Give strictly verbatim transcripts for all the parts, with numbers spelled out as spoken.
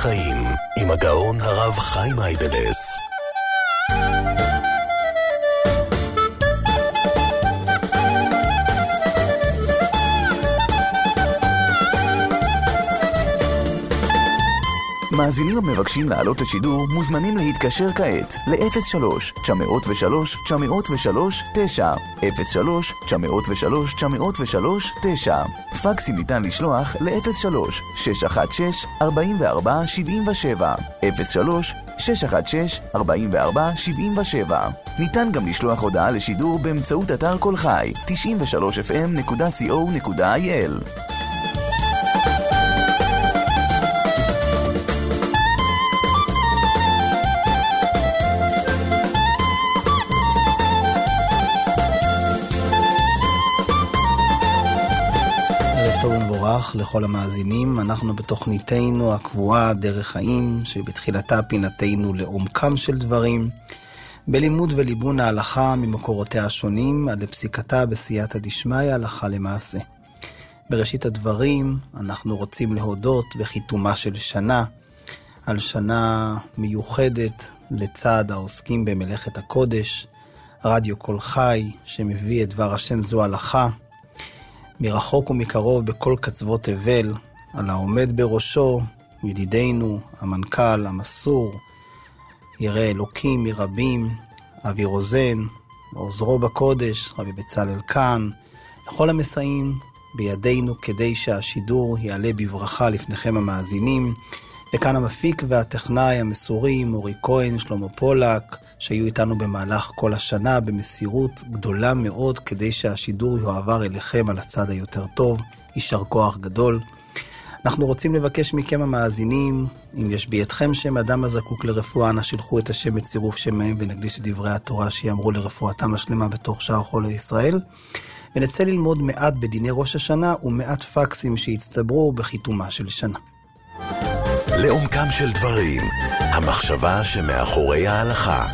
החיים עם הגאון הרב חיים אייבלס. מאזינים המבקשים לעלות לשידור מוזמנים להתקשר כעת ל-אפס שלוש תשע אפס שלוש תשע אפס שלוש תשע אפס שלוש תשע אפס שלוש תשע אפס שלוש תשע. פקסים ניתן לשלוח ל-אפס שלוש שש אחת שש ארבע ארבע שבע שבע אפס שלוש שש אחת שש ארבע ארבע שבע שבע. ניתן גם לשלוח הודעה לשידור באמצעות אתר כל חי תשעים ושלוש אף אם נקודה סי או נקודה איי אל. טוב ומבורך לכל המאזינים. אנחנו בתוכניתנו הקבועה דרך חיים, שבתחילתה פינתנו לעומקם של דברים, בלימוד וליבון ההלכה ממקורותיה השונים עד לפסיקתה בסייעתא דשמיא הלכה למעשה. בראשית הדברים אנחנו רוצים להודות בחיתומה של שנה, על שנה מיוחדת לצד העוסקים במלאכת הקודש, רדיו כל חי שמביא את דבר השם זו הלכה, מרחוק ומקרוב בכל קצוות תבל, על העומד בראשו, ידידנו, המנכ"ל, המסור, ירא אלוקים מרבים, אבי רוזן, עוזרו בקודש, רבי בצלאל כאן, לכל המסעים בידינו כדי שהשידור יעלה בברכה לפניכם המאזינים, וכאן המפיק והטכנאי המסורי, מורי כהן, שלמה פולק, שהיו איתנו במהלך כל השנה במסירות גדולה מאוד כדי שהשידור יועבר אליכם על הצד היותר טוב. יישר כוח גדול. אנחנו רוצים לבקש מכם המאזינים, אם יש בידכם שם אדם הזקוק לרפואה, אנא שלחו את השם בצירוף שמהם ונקדיש את דברי התורה שיאמרו לרפואתם השלמה בתוך שאר חולי ישראל. ונצא ללמוד מעט בדיני ראש השנה ומעט פקסים שהצטברו בחיתומה של שנה. לעומקם של דברים, המחשבה שמאחורי ההלכה.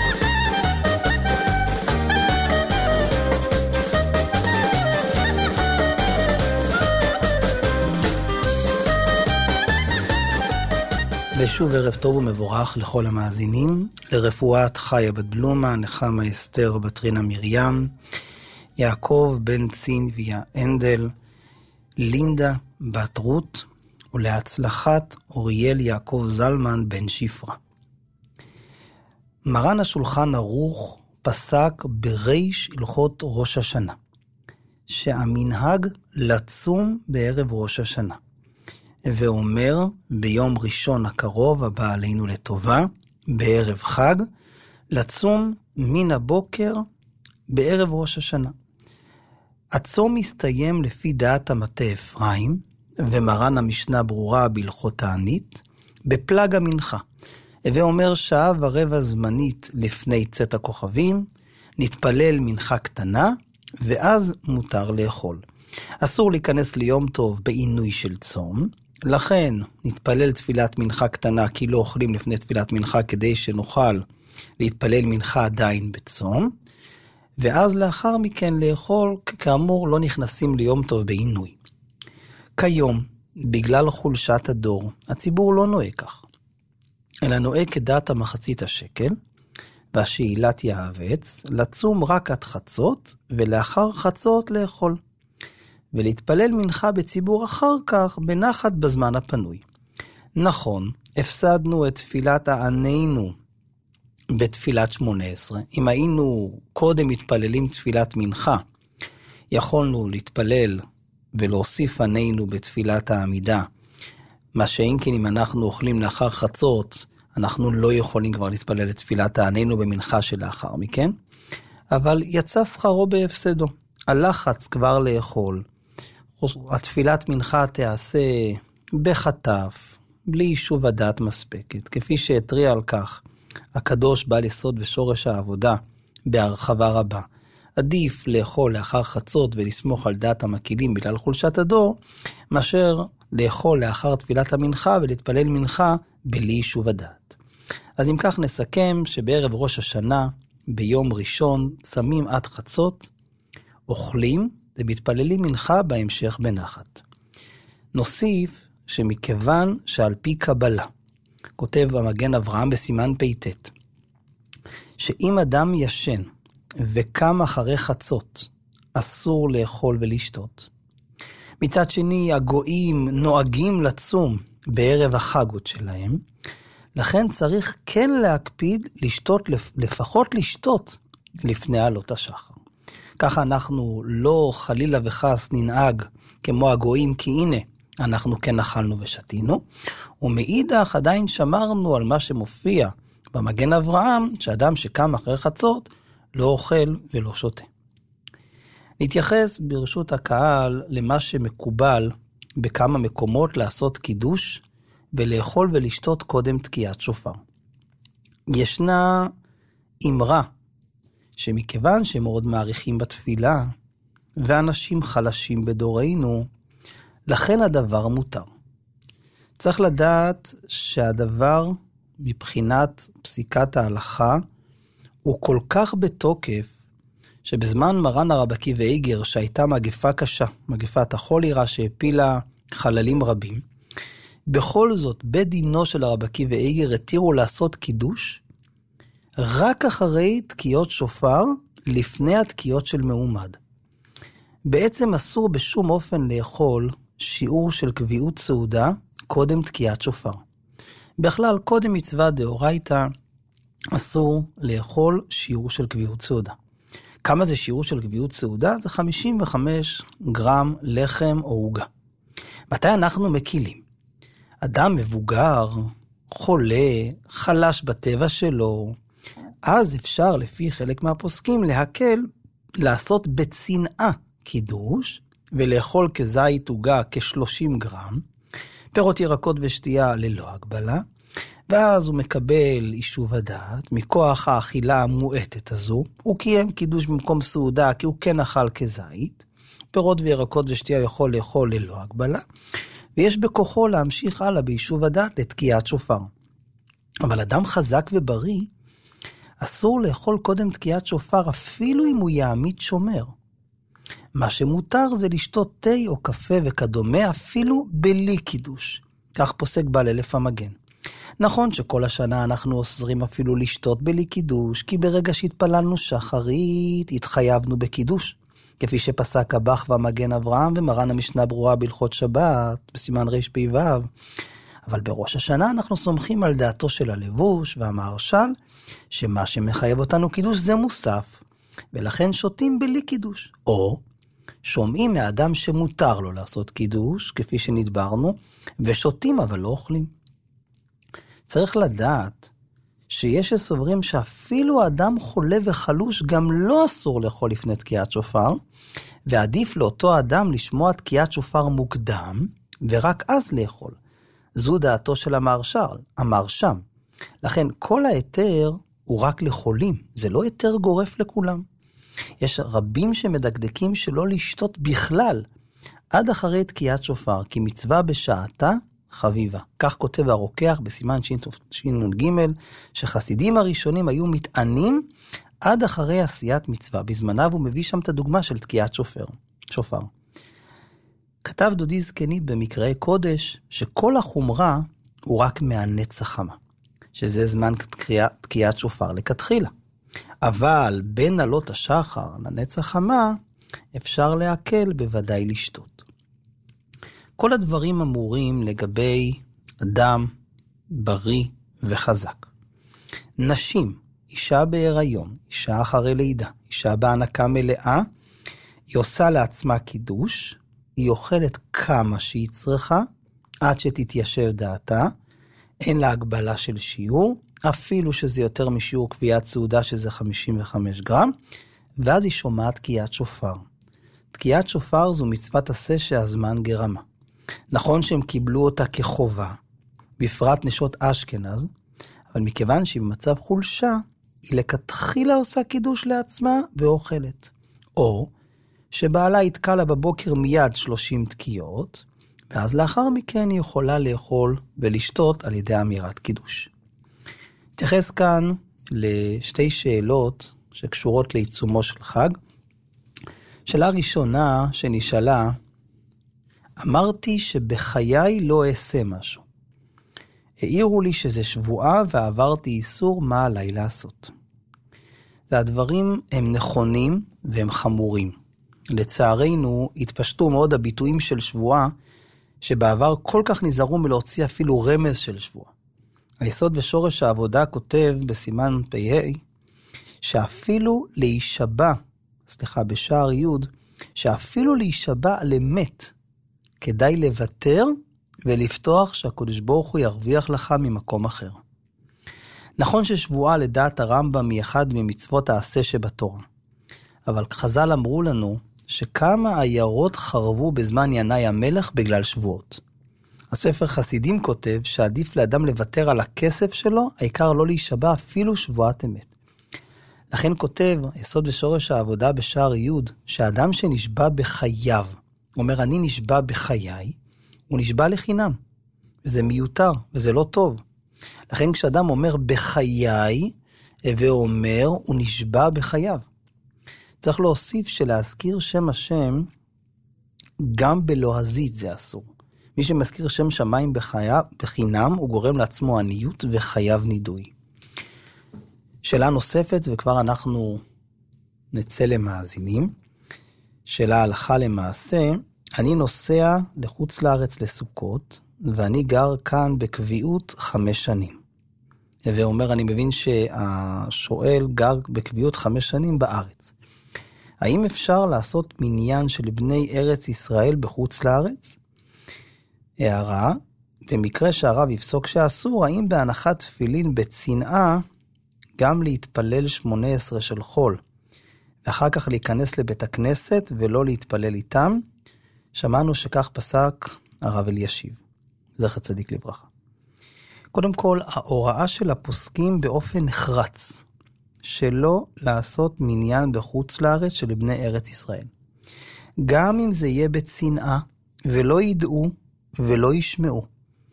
ושוב ערב טוב ומבורך לכל המאזינים, לרפואת חיה בת בלומה, נחמה אסתר בת רינה מרים, יעקב בן צינביה אנדל, לינדה בת רות, ולהצלחת אוריאל יעקב זלמן בן שפרה. מרן השולחן ערוך פסק בריש הלכות ראש השנה, שהמנהג לצום בערב ראש השנה, ואומר ביום ראשון הקרוב הבא עלינו לטובה, בערב חג, לצום מן הבוקר בערב ראש השנה. הצום מסתיים לפי דעת המטה אפרים, ומרן המשנה ברורה בהלכות תענית, בפלג המנחה. ואומר שעה ורבע זמנית לפני צאת הכוכבים, נתפלל מנחה קטנה, ואז מותר לאכול. אסור להיכנס ליום טוב בעינוי של צום, לכן נתפלל תפילת מנחה קטנה, כי לא אוכלים לפני תפילת מנחה, כדי שנוכל להתפלל מנחה עדיין בצום, ואז לאחר מכן לאכול, כאמור לא נכנסים ליום טוב בעינוי. כיום, בגלל חולשת הדור, הציבור לא נוהג כך, אלא נוהג כדעת המחצית השקל, והשאילת יעבץ, לצום רק עד חצות, ולאחר חצות לאכול. ולהתפלל מנחה בציבור אחר כך, בנחת בזמן הפנוי. נכון, הפסדנו את תפילת הענינו בתפילת שמונה עשרה. אם היינו קודם מתפללים תפילת מנחה, יכולנו להתפלל ולהוסיף ענינו בתפילת העמידה. מה שאין כן אם אנחנו אוכלים לאחר חצות, אנחנו לא יכולים כבר להתפלל את תפילת הענינו במנחה שלאחר מכן. אבל יצא שכרו בהפסדו. הלחץ כבר לאכול. התפילת מנחה תעשה בחטף, בלי יישוב הדעת מספקת, כפי שהתריע על כך הקדוש בעל יסוד ושורש העבודה בהרחבה רבה. עדיף לאכול לאחר חצות ולסמוך על דעת המקילים בגלל חולשת הדור, מאשר לאכול לאחר תפילת המנחה ולהתפלל מנחה בלי יישוב הדעת. אז אם כך נסכם שבערב ראש השנה, ביום ראשון, צמים עד חצות, אוכלים ומתפללים מנחה בהמשך בנחת. נוסיף שמכיוון שעל פי קבלה, כותב המגן אברהם בסימן פ"ט, שאם אדם ישן וקם אחרי חצות, אסור לאכול ולשתות. מצד שני, הגויים נוהגים לצום בערב החגות שלהם, לכן צריך כן להקפיד לשתות, לפחות לשתות לפני עלות השחר. ככה אנחנו לא חלילה וחס ננהג כמו הגויים, כי הנה אנחנו כן אכלנו ושתינו, ומאידך עדיין שמרנו על מה שמופיע במגן אברהם, שאדם שקם אחרי חצות לא אוכל ולא שותה. נתייחס ברשות הקהל למה שמקובל בכמה מקומות לעשות קידוש ולאכול ולשתות קודם תקיעת שופר. ישנה אמרה שמכיוון שמאוד מעריכים בתפילה ואנשים חלשים בדורנו, לכן הדבר מותר. צריך לדעת שהדבר מבחינת פסיקת ההלכה הוא כל כך בתוקף, שבזמן מרן הרב עקיבא איגר, שהייתה מגפה קשה, מגפת החולירה שהפילה חללים רבים, בכל זאת בית דינו של הרב עקיבא איגר התירו לעשות קידוש רק אחרי תקיעות שופר לפני התקיעות של מעומד. בעצם אסור בשום אופן לאכול שיעור של קביעות סעודה קודם תקיעת שופר. בכלל, קודם מצווה דאורייתא אסור לאכול שיעור של קביעות סעודה. כמה זה שיעור של קביעות סעודה? זה חמישים וחמישה גרם לחם או עוגה. מתי אנחנו מקילים? אדם מבוגר, חולה, חלש בטבע שלו, אז אפשר לפי חלק מהפוסקים להקל, לעשות בצנעה קידוש, ולאכול כזית עוגה כ-שלושים גרם, פירות ירקות ושתייה ללא הגבלה, ואז הוא מקבל יישוב הדעת, מכוח האכילה המועטת הזו, הוא קיים קידוש במקום סעודה, כי הוא כן אכל כזית, פירות וירקות ושתייה יכול לאכול ללא הגבלה, ויש בכוחו להמשיך הלאה ביישוב הדעת לתקיעת שופר. אבל אדם חזק ובריא, אסור לאכול קודם תקיעת שופר, אפילו אם הוא יעמית שומר. מה שמותר זה לשתות תה או קפה וכדומה, אפילו בלי קידוש. כך פוסק בעל אלף המגן. נכון שכל השנה אנחנו אוסרים אפילו לשתות בלי קידוש, כי ברגע שהתפללנו שחרית, התחייבנו בקידוש. כפי שפסק הבח והמגן אברהם ומרן המשנה ברורה בהלכות שבת, בסימן ר' פ' ו'. אבל בראש השנה אנחנו סומכים על דעתו של הלבוש והמהרש"ל, שמה שמחייב אותנו קידוש זה מוסף, ולכן שותים בלי קידוש. או שומעים מאדם שמותר לו לעשות קידוש, כפי שנדברנו, ושותים אבל לא אוכלים. צריך לדעת שיש שסוברים שאפילו האדם חולה וחלוש גם לא אסור לאכול לפני תקיעת שופר, ועדיף לאותו אדם לשמוע תקיעת שופר מוקדם, ורק אז לאכול. זו דעתו של המהרש"ל, המהרש"ם. לכן כל היתר הוא רק לחולים, זה לא היתר גורף לכולם. יש רבים שמדקדקים שלא לשתות בכלל, עד אחרי תקיעת שופר, כי מצווה בשעתה חביבה. כך כותב הרוקח בסימן ש"ג, שחסידים הראשונים היו מתענים עד אחרי עשיית מצווה. בזמניו הוא מביא שם את הדוגמה של תקיעת שופר. שופר. כתב דודי זקני במקראי קודש, שכל החומרה הוא רק מהנץ החמה, שזה זמן תקיעת שופר לכתחילה. אבל בין עלות השחר לנץ החמה, אפשר להקל בוודאי לשתות. כל הדברים אמורים לגבי אדם בריא וחזק. נשים, אישה בהיריון, אישה אחרי לידה, אישה בהנקה מלאה, היא עושה לעצמה קידוש, היא אוכלת כמה שהיא צריכה, עד שתתיישב דעתה, אין לה הגבלה של שיעור, אפילו שזה יותר משיעור קביעת סעודה שזה חמישים וחמישה גרם, ואז היא שומעת תקיעת שופר. תקיעת שופר זו מצוות עשה שהזמן גרמה. נכון שהם קיבלו אותה כחובה, בפרט נשות אשכנז, אבל מכיוון שהיא במצב חולשה, היא לכתחילה עושה קידוש לעצמה ואוכלת. או שבעלה יתקע לה בבוקר מיד שלושים תקיעות, ואז לאחר מכן היא יכולה לאכול ולשתות על ידי אמירת קידוש. נתייחס כאן לשתי שאלות שקשורות לעיצומו של חג. שאלה ראשונה שנשאלה, אמרתי שבחיי לא אעשה משהו. העירו לי שזה שבועה ועברתי איסור מה עליי לעשות. והדברים הם נכונים והם חמורים. לצערנו התפשטו מאוד הביטויים של שבועה, שבעבר כל כך נזהרו מלהוציא אפילו רמז של שבועה. היסוד ושורש העבודה כותב בסימן פ"ה, שאפילו להישבע, סליחה, בשער י', שאפילו להישבע למת, כדאי לוותר ולפתוח שהקדוש ברוך הוא ירוויח לך ממקום אחר. נכון ששבועה לדעת הרמב"ם היא אחד ממצוות העשה שבתורה, אבל חז"ל אמרו לנו שכמה עיירות חרבו בזמן ינאי המלך בגלל שבועות. הספר חסידים כותב שעדיף לאדם לוותר על הכסף שלו, העיקר לא להישבע אפילו שבועת אמת. לכן כותב יסוד ושורש העבודה בשער י' שהאדם שנשבע בחייו, אומר אני נשבע בחיי, הוא נשבע לחינם. וזה מיותר וזה לא טוב. לכן כשאדם אומר בחיי, ואומר הוא נשבע בחייו. צריך להוסיף שלהזכיר שם השם, גם בלועזית זה אסור. מי שמזכיר שם שמיים בחייו, בחינם, הוא גורם לעצמו עניות וחייו נידוי. שאלה נוספת, וכבר אנחנו נצא למאזינים. שאלה הלכה למעשה, אני נוסע לחוץ לארץ לסוכות, ואני גר כאן בקביעות חמש שנים. ואומר, אני מבין שהשואל גר בקביעות חמש שנים בארץ. האם אפשר לעשות מניין של בני ארץ ישראל בחוץ לארץ? הערה, במקרה שהרב יפסוק שאסור, האם בהנחת תפילין בצנעה, גם להתפלל שמונה עשרה של חול, ואחר כך להיכנס לבית הכנסת ולא להתפלל איתם? שמענו שכך פסק הרב אלישיב, זכר צדיק לברכה. קודם כל, ההוראה של הפוסקים באופן נחרץ, שלא לעשות מניין בחוץ לארץ של בני ארץ ישראל. גם אם זה יהיה בצנעה, ולא ידעו ולא ישמעו.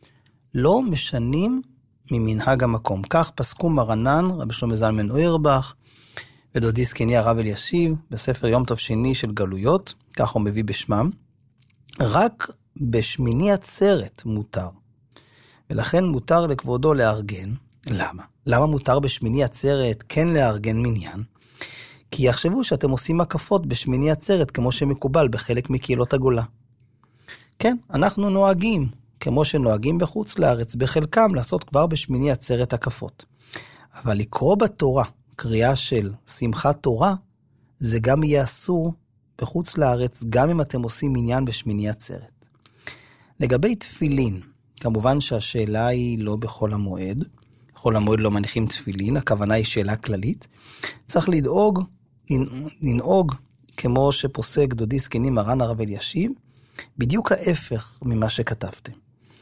לא משנים ממנהג המקום. כך פסקו מרנן, רבי שלמה זלמן אוירבך, ודודי זקני הרב אלישיב, בספר יום טוב שני של גלויות, כך הוא מביא בשמם. רק בשמיני עצרת מותר. ולכן מותר לכבודו לארגן. למה? למה מותר בשמיני עצרת כן לארגן מניין? כי יחשבו שאתם עושים הקפות בשמיני עצרת, כמו שמקובל בחלק מקהילות הגולה. כן, אנחנו נוהגים, כמו שנוהגים בחוץ לארץ, בחלקם לעשות כבר בשמיני עצרת הקפות. אבל לקרוא בתורה, קריאה של שמחת תורה, זה גם יהיה אסור בחוץ לארץ, גם אם אתם עושים מניין בשמיני עצרת. לגבי תפילין, כמובן שהשאלה היא לא בכל המועד, בכל המועד לא מניחים תפילין, הכוונה היא שאלה כללית, צריך לדאוג, לנהוג, כמו שפוסק דודי זקני מרן הרב אלישיב, בדיוק ההפך ממה שכתבתם.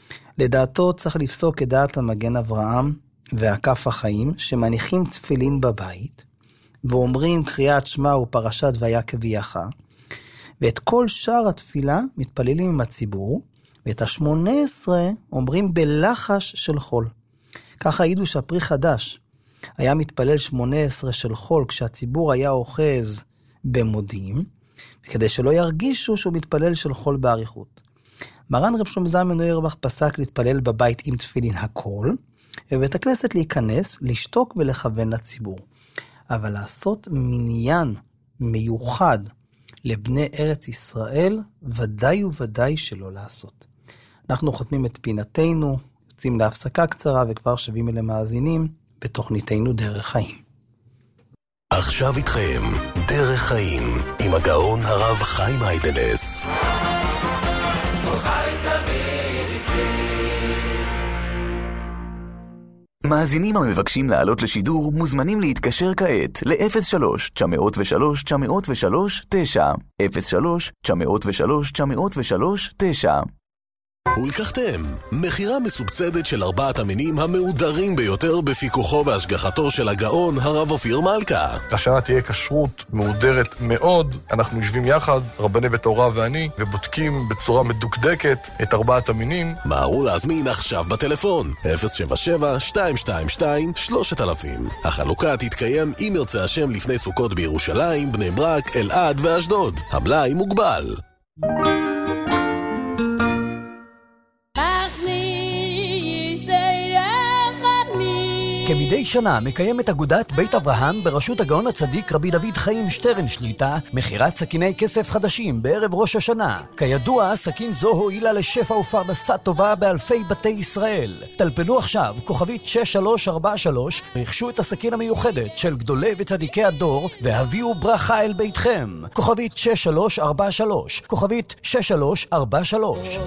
לדעתו צריך לפסוק כדעת המגן אברהם והקף החיים, שמניחים תפילין בבית, ואומרים קריאת שמע ופרשת ויקב ויחא, ואת כל שאר התפילה מתפללים עם הציבור, ואת השמונה עשרה אומרים בלחש של חול. ככה העידו שהפרי חדש היה מתפלל שמונה עשרה של חול, כשהציבור היה אוחז במודים, כדי שלא ירגישו שהוא מתפלל של חול בעריכות. מרן רב שלמה זלמן אוירבך פסק להתפלל בבית עם תפילין הכל, ובבית הכנסת להיכנס, לשתוק ולכוון לציבור. אבל לעשות מניין מיוחד לבני ארץ ישראל, ודאי וודאי שלא לעשות. אנחנו חותמים את פינתנו, יוצאים להפסקה קצרה וכבר שבים אלה מאזינים בתוכניתנו דרך חיים. עכשיו איתכם דרך חיים עם הגאון הרב חיים היידלס. מאזינים המבקשים לעלות לשידור מוזמנים להתקשר כעת ל-אפס שלוש תשע אפס שלוש תשע אפס שלוש תשע אפס שלוש תשע אפס שלוש תשע אפס שלוש תשע. ולקחתם, מחירה מסובסדת של ארבעת המינים המהודרים ביותר בפיקוחו והשגחתו של הגאון הרב אופיר מלכה. השנה תהיה כשרות מהודרת מאוד, אנחנו יושבים יחד, רבני בית ההוראה ואני, ובודקים בצורה מדוקדקת את ארבעת המינים. מהרו להזמין עכשיו בטלפון, אפס שבע שבע שתיים שתיים שתיים שלושת אלפים. החלוקה תתקיים אם ירצה השם לפני סוכות בירושלים, בני ברק, אלעד ואשדוד. המלאי מוגבל. כמדי שנה מקיימת אגודת בית אברהם בראשות הגאון הצדיק רבי דוד חיים שטרן שליטה מחירת סכיני כסף חדשים בערב ראש השנה. כידוע, סכין זו הועילה לשפע ופרנסה טובה באלפי בתי ישראל. טלפנו עכשיו כוכבית שש שלוש ארבע שלוש, רכשו את הסכין המיוחדת של גדולי וצדיקי הדור והביאו ברכה אל ביתכם. כוכבית שש שלוש ארבע שלוש, כוכבית שש שלוש ארבע שלוש.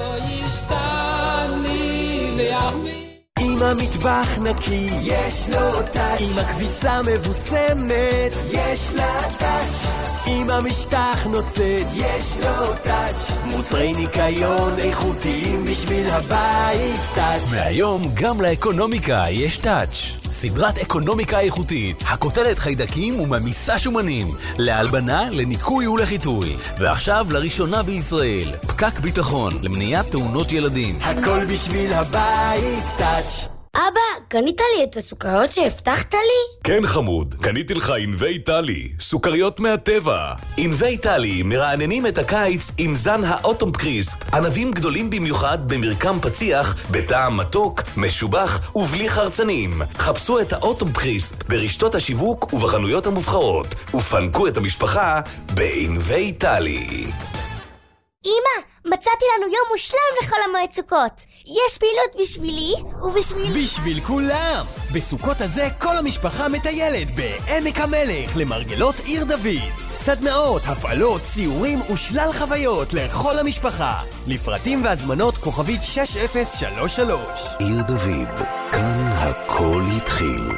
אם המטבח נקי, יש לו טאץ'. אם הכביסה מבוסמת, יש לה טאץ'. אם המשטח נוצץ, יש לו טאץ'. מוצרי ניקיון איכותיים בשביל הבית, טאץ'. והיום גם לאקונומיקה יש טאץ'. סדרת אקונומיקה איכותית, הכותלת חיידקים וממיסה שומנים, להלבנה, לניקוי ולחיטוי. ועכשיו לראשונה בישראל, פקק ביטחון למניעת תאונות ילדים. הכל בשביל הבית, טאץ'. אבא, קנית לי את הסוכריות שהבטחת לי? כן חמוד, קניתי לך ענבי טלי, סוכריות מהטבע. ענבי טלי מרעננים את הקיץ עם זן האוטום קריספ, ענבים גדולים במיוחד במרקם פציח, בטעם מתוק, משובח ובלי חרצנים. חפשו את האוטום קריספ ברשתות השיווק ובחנויות המובחרות, ופנקו את המשפחה בענבי טלי. אמא, מצאתי לנו יום מושלם לחול המועד סוכות. יש פעילות בשבילי ובשביל... בשביל כולם! בסוכות הזה כל המשפחה מטיילת בעמק המלך למרגלות עיר דוד. סדנאות, הפעלות, סיורים ושלל חוויות לכל המשפחה. לפרטים והזמנות כוכבית שש אפס שלוש שלוש. עיר דוד, כאן הכל התחיל.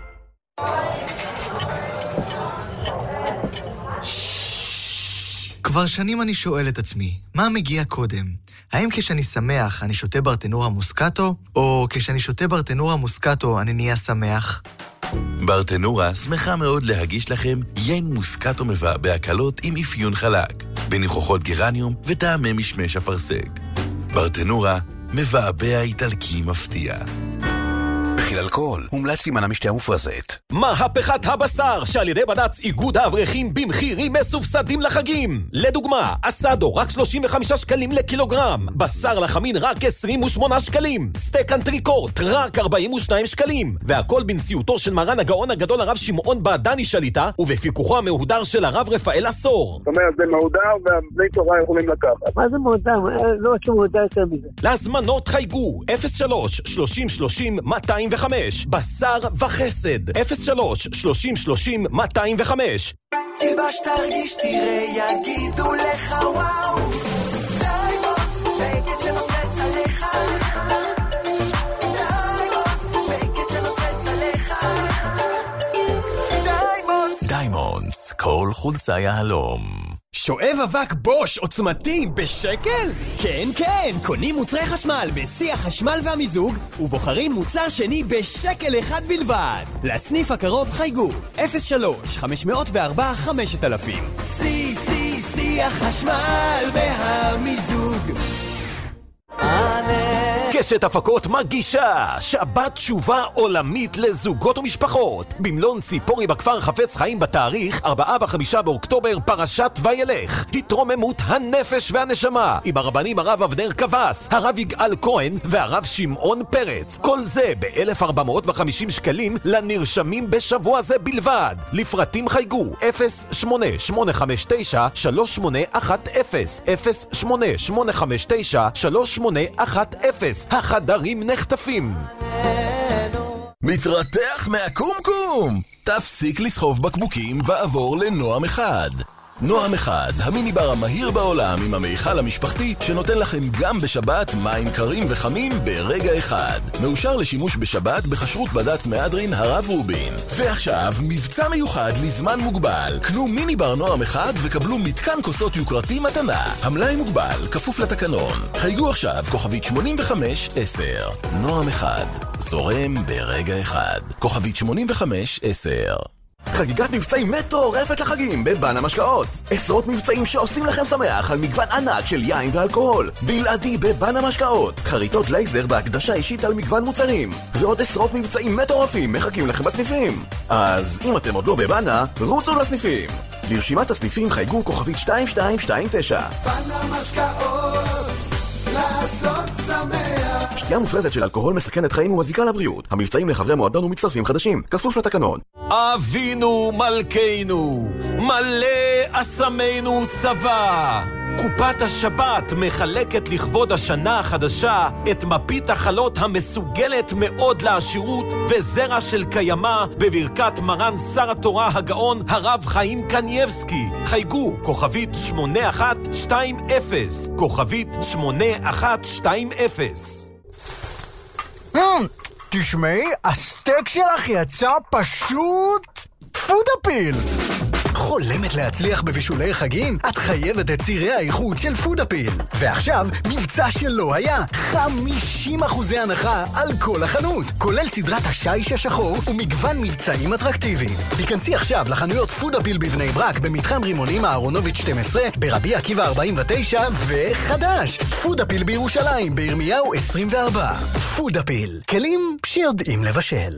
כבר שנים אני שואל את עצמי, מה מגיע קודם? האם כשאני שמח אני שותה ברטנורה מוסקטו, או כשאני שותה ברטנורה מוסקטו אני נהיה שמח? ברטנורה שמחה מאוד להגיש לכם יין מוסקטו מבעבע קלות עם אפיון חלק, בניחוחות גרניום וטעמי משמש אפרסק. ברטנורה מבעבע איטלקי מפתיע. מכיל אלכוהול, מומלץ להימנע משתייה מופרזת. מהפכת הבשר שעל ידי בד"ץ איגוד האברכים במחירים מסובסדים לחגים. לדוגמה, אסדו רק שלושים וחמישה שקלים לקילוגרם, בשר לחמין רק עשרים ושמונה שקלים, סטייק אנטריקוט רק ארבעים ושניים שקלים, והכל בנשיאותו של מרן הגאון הגדול הרב שמעון בעדני שליטה ובפיקוחו המהודר של הרב רפאל עשור. זאת אומרת, זה מהודר והבני תורה יכולים לקחת. מה זה מהודר? לא משהו מהודר יותר מזה. להזמנות חייגו אפס שלוש שלושים שלושים מאתיים וחמש, בשר וחסד אפס שלוש שלושים שלושים מאתיים וחמש. תלבש תרגיש תראה יגידו לך וואו, דיימונדס בגד שנוצץ עליך, דיימונדס בגד שנוצץ עליך, דיימונדס דיימונדס, כל חולצה יהלום. שואב אבק בוש עוצמתי בשקל? כן, כן, קונים מוצרי חשמל בשיא החשמל והמיזוג ובוחרים מוצר שני בשקל אחד בלבד. לסניף הקרוב חייגו אפס שלוש חמש מאות וארבע חמשת אלפים. שיא, שיא, שיא החשמל והמיזוג. קשת הפקות מגישה שבת תשובה עולמית לזוגות ומשפחות במלון ציפורי בכפר חפץ חיים בתאריך ארבעה וחמישה באוקטובר, פרשת וילך, התרוממות הנפש והנשמה עם הרבנים הרב אבנר קבס, הרב יגאל כהן והרב שמעון פרץ. כל זה ב-אלף ארבע מאות וחמישים שקלים לנרשמים בשבוע זה בלבד. לפרטים חייגו אפס שמונה שמונה חמש תשע שלוש שמונה אחת אפס אפס שמונה שמונה חמש תשע שלוש שמונה אחת אפס. החדרים נחטפים. מתרתח מהקומקום! תפסיק לסחוב בקבוקים ועבור לנועם אחד. נועם אחד, המיניבר המהיר בעולם עם המיכל המשפחתי שנותן לכם גם בשבת מים קרים וחמים ברגע אחד. מאושר לשימוש בשבת בחשרות בד"ץ מהדרין הרב רובין. ועכשיו מבצע מיוחד לזמן מוגבל. קנו מיניבר נועם אחד וקבלו מתקן כוסות יוקרתי מתנה. המלאי מוגבל, כפוף לתקנון. חייגו עכשיו כוכבית שמונים וחמש עשר. נועם אחד, זורם ברגע אחד. כוכבית שמונים וחמש עשר. חגיגת מבצעים מטורפת לחגים בבן המשקאות. עשרות מבצעים שעושים לכם שמח על מגוון ענק של יין ואלכוהול. בלעדי בבן המשקאות. חריטות לייזר בהקדשה אישית על מגוון מוצרים. ועוד עשרות מבצעים מטורפים מחכים לכם בסניפים. אז אם אתם עוד לא בבנה, רוצו לסניפים. לרשימת הסניפים חייגו כוכבית שתיים שתיים שתיים תשע. בן המשקאות, לעשות שמח. שתייה מופרזת של אלכוהול מסכנת חיים ומזיקה לבריאות. המבצעים לחברי מועדון ומצטרפים חדשים, כפוף לתקנון. אבינו מלכנו, מלא אסמנו סבא. קופת השבת מחלקת לכבוד השנה החדשה את מפית החלות המסוגלת מאוד לעשירות וזרע של קיימה בברכת מרן שר התורה הגאון הרב חיים קנייבסקי. חייגו כוכבית שמונה אחת שתיים אפס, כוכבית שמונה אחת שתיים אפס. תשמעי, הסטייק שלך יצא פשוט פודאפיל. חולמת להצליח בבישולי חגים? את חייבת את צירי האיכות של פודאפיל. ועכשיו, מבצע שלא היה. חמישים אחוזי הנחה על כל החנות, כולל סדרת השיש השחור ומגוון מבצעים אטרקטיביים. תיכנסי עכשיו לחנויות פודאפיל בבני ברק, במתחם רימונים אהרונוביץ' שתים עשרה, ברבי עקיבא ארבעים ותשע, וחדש, פודאפיל בירושלים, בירמיהו עשרים וארבע. פודאפיל, כלים שיודעים לבשל.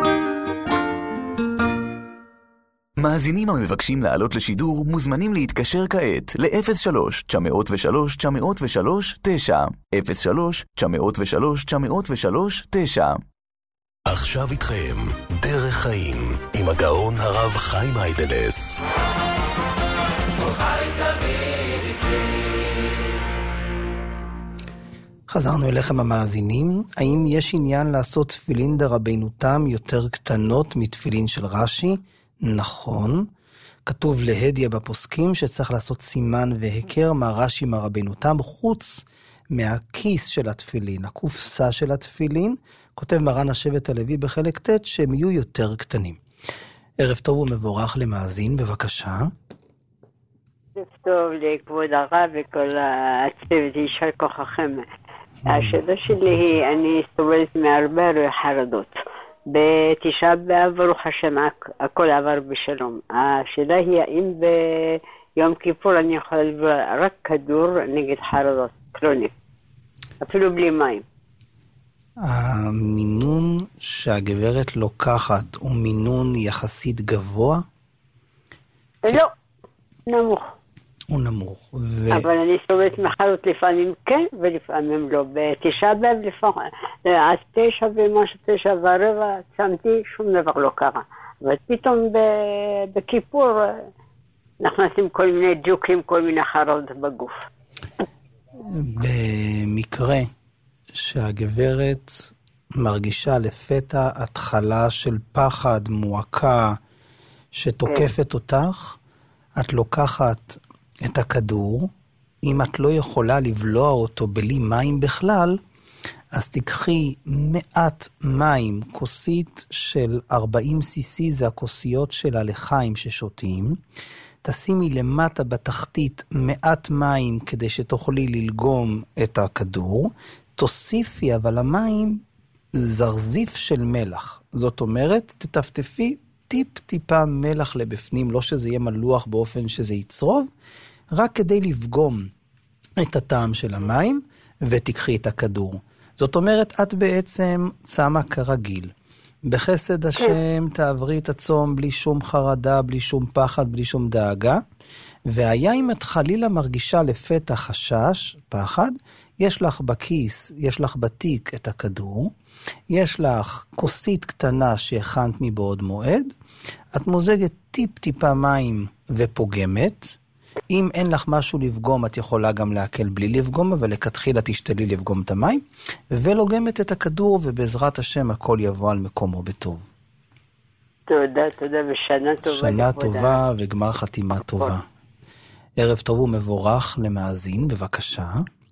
מאזינים המבקשים לעלות לשידור מוזמנים להתקשר כעת ל-אפס שלוש תשע אפס שלוש תשע אפס שלוש תשע אפס שלוש תשע אפס שלוש תשע אפס שלוש תשע. עכשיו איתכם דרך חיים עם הגאון הרב חיים היידלס. חזרנו אליכם המאזינים. האם יש עניין לעשות תפילין דרבנו תם יותר קטנות מתפילין של רש"י? נכון. כתוב להדיה בפוסקים שצריך לעשות סימן והיכר מה רש"י מה רבנו תם, חוץ מהכיס של התפילין, הקופסה של התפילין. כותב מרן השבט הלוי בחלק ט' שהם יהיו יותר קטנים. ערב טוב ומבורך למאזין, בבקשה. ערב טוב לכבוד הרב וכל הצוות, יישר כוחכם. השאלה שלי היא, אני סובלת מהרבה חרדות. בתשעה באב ברוך השם הכל עבר בשלום. השאלה היא האם ביום כיפור אני יכולה לבוא רק כדור נגד חרדות קרונית, אפילו בלי מים. המינון שהגברת לוקחת הוא מינון יחסית גבוה? לא, נמוך. הוא נמוך. ו... אבל אני סובלת מחלות לפעמים כן ולפעמים לא. בתשעה באב לפעמים, אז תשע ומשהו, תשע ורבע, צמתי, שום דבר לא קרה. אבל פתאום בכיפור נכנסים כל מיני ג'וקים, כל מיני חרות בגוף. במקרה שהגברת מרגישה לפתע התחלה של פחד, מועקה, שתוקפת אותך, את לוקחת את הכדור, אם את לא יכולה לבלוע אותו בלי מים בכלל, אז תיקחי מעט מים, כוסית של ארבעים סי סי, זה הכוסיות של הלחיים ששותים, תשימי למטה בתחתית מעט מים כדי שתוכלי ללגום את הכדור, תוסיפי אבל המים זרזיף של מלח, זאת אומרת תטפטפי טיפ טיפה מלח לבפנים, לא שזה יהיה מלוח באופן שזה יצרוב, רק כדי לפגום את הטעם של המים, ותקחי את הכדור. זאת אומרת, את בעצם צמה כרגיל. בחסד השם תעברי את הצום בלי שום חרדה, בלי שום פחד, בלי שום דאגה, והיה אם את חלילה מרגישה לפתע חשש, פחד, יש לך בכיס, יש לך בתיק את הכדור, יש לך כוסית קטנה שהכנת מבעוד מועד, את מוזגת טיפ טיפה מים ופוגמת, אם אין לך משהו לפגום, את יכולה גם להקל בלי לפגום, אבל לכתחילה תשתלי לפגום את המים, ולוגמת את הכדור, ובעזרת השם הכל יבוא על מקומו בטוב. תודה, תודה, ושנה טובה. שנה טובה וגמר חתימה טובה. ערב טוב ומבורך למאזין, בבקשה.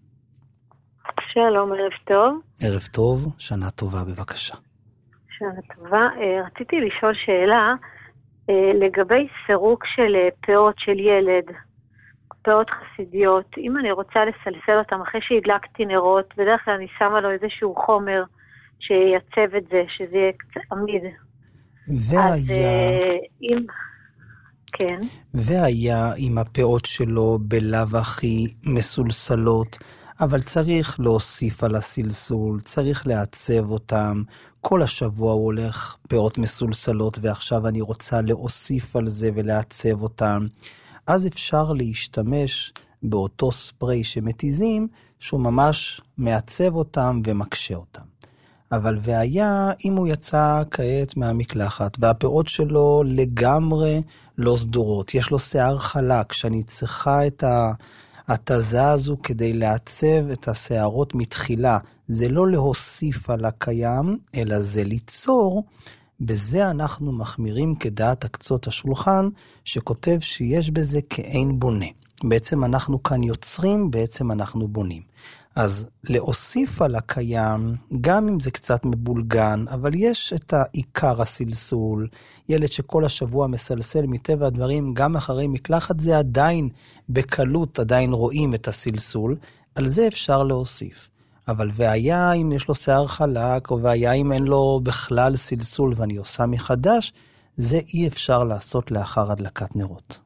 שלום, ערב טוב. ערב טוב, שנה טובה, בבקשה. שנה טובה. רציתי לשאול שאלה, לגבי סירוק של פאות של ילד, פאות חסידיות, אם אני רוצה לסלסל אותם אחרי שהדלקתי נרות, בדרך כלל אני שמה לו איזשהו חומר שייצב את זה, שזה יהיה קצת עמיד. והיה... אז אם... כן. והיה עם הפאות שלו בלב הכי מסולסלות, אבל צריך להוסיף על הסלסול, צריך לעצב אותם. כל השבוע הוא הולך פאות מסולסלות, ועכשיו אני רוצה להוסיף על זה ולעצב אותם. אז אפשר להשתמש באותו ספרי שמתיזים, שהוא ממש מעצב אותם ומקשה אותם. אבל והיה אם הוא יצא כעת מהמקלחת, והפאות שלו לגמרי לא סדורות, יש לו שיער חלק, שאני צריכה את התזה הזו כדי לעצב את השערות מתחילה, זה לא להוסיף על הקיים, אלא זה ליצור, בזה אנחנו מחמירים כדעת הקצות השולחן, שכותב שיש בזה כאין בונה. בעצם אנחנו כאן יוצרים, בעצם אנחנו בונים. אז להוסיף על הקיים, גם אם זה קצת מבולגן, אבל יש את העיקר הסלסול, ילד שכל השבוע מסלסל מטבע הדברים, גם אחרי מקלחת זה עדיין בקלות, עדיין רואים את הסלסול, על זה אפשר להוסיף. אבל והיה אם יש לו שיער חלק, או והיה אם אין לו בכלל סלסול ואני עושה מחדש, זה אי אפשר לעשות לאחר הדלקת נרות.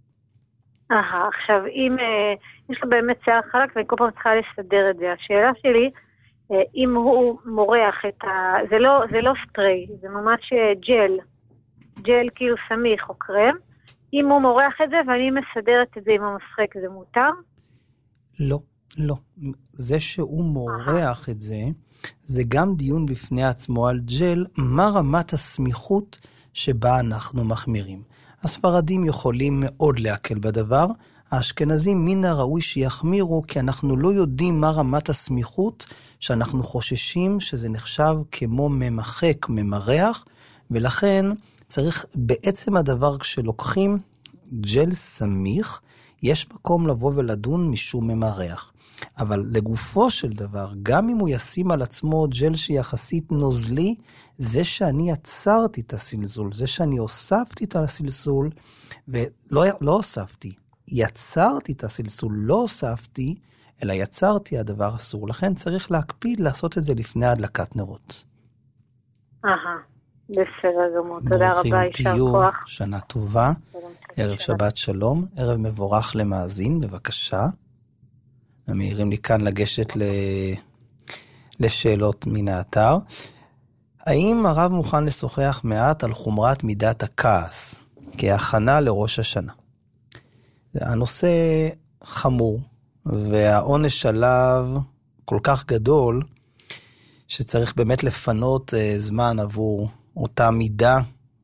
אהה, עכשיו אם אה, יש לו באמת שיער חלק, ואני כל פעם צריכה לסדר את זה. השאלה שלי, אה, אם הוא מורח את ה... זה לא, זה לא ספרי, זה ממש ג'ל, ג'ל כאילו סמיך או קרם. אם הוא מורח את זה ואני מסדרת את זה עם המשחק, זה מותר? לא. לא, זה שהוא מורח את זה, זה גם דיון בפני עצמו על ג'ל, מה רמת הסמיכות שבה אנחנו מחמירים. הספרדים יכולים מאוד להקל בדבר, האשכנזים מן הראוי שיחמירו, כי אנחנו לא יודעים מה רמת הסמיכות, שאנחנו חוששים שזה נחשב כמו ממחק, ממרח, ולכן צריך בעצם הדבר כשלוקחים ג'ל סמיך, יש מקום לבוא ולדון משום ממרח. אבל לגופו של דבר, גם אם הוא ישים על עצמו ג'ל שיחסית נוזלי, זה שאני יצרתי את הסלסול, זה שאני הוספתי את הסלסול, ולא לא הוספתי, יצרתי את הסלסול, לא הוספתי, אלא יצרתי הדבר אסור. לכן צריך להקפיד לעשות את זה לפני הדלקת נרות. אהה, בסדר גמור, תודה רבה, יישר כוח. שנה טובה, ערב שבת שלום, ערב מבורך למאזין, בבקשה. המהירים לי כאן לגשת ל... לשאלות מן האתר. האם הרב מוכן לשוחח מעט על חומרת מידת הכעס כהכנה לראש השנה? הנושא חמור, והעונש עליו כל כך גדול, שצריך באמת לפנות זמן עבור אותה מידה